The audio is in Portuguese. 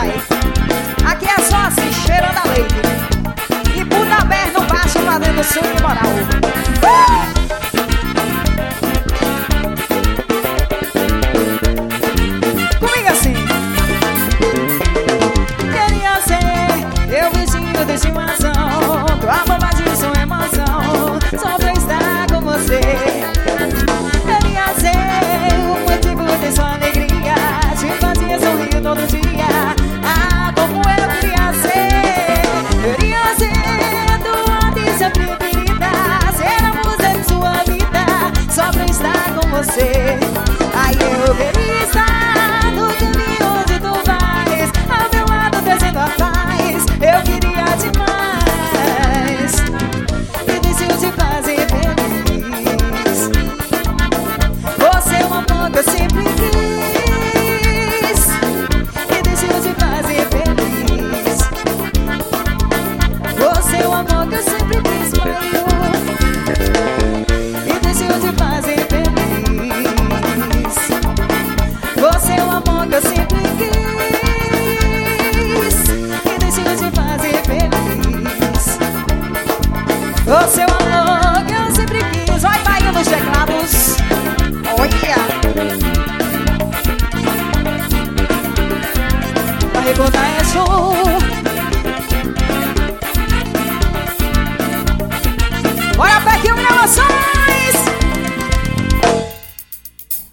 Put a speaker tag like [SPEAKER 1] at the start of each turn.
[SPEAKER 1] vai. Aqui é só assim, cheirando a leite. E puta aberta no baixo, fazendo swing moral. Comigo assim. Queria ser eu bichinho de estimação, tua bobagem, sua emoção, só pra estar com você. Queria ser o motivo de sua alegria, te fazia sorrir todo dia. Ah, como eu queria ser. Queria ser tua artista preferida, ser a musa de sua vida, só pra estar com você. Aí eu queria estar no caminho onde tu vais, ao meu lado trazendo a paz. Eu queria demais e decido te fazer feliz. Você é um amor que eu sempre quis e decido te fazer feliz. Você é um amor que eu sempre quis, e decido te fazer feliz. Você é um amor que eu sempre quis e decido te fazer feliz. Você é um amor que eu sempre quis. Vai, Bahia nos teclados. Olha! Pra recordar é show. Bora, Pequinho, gravação!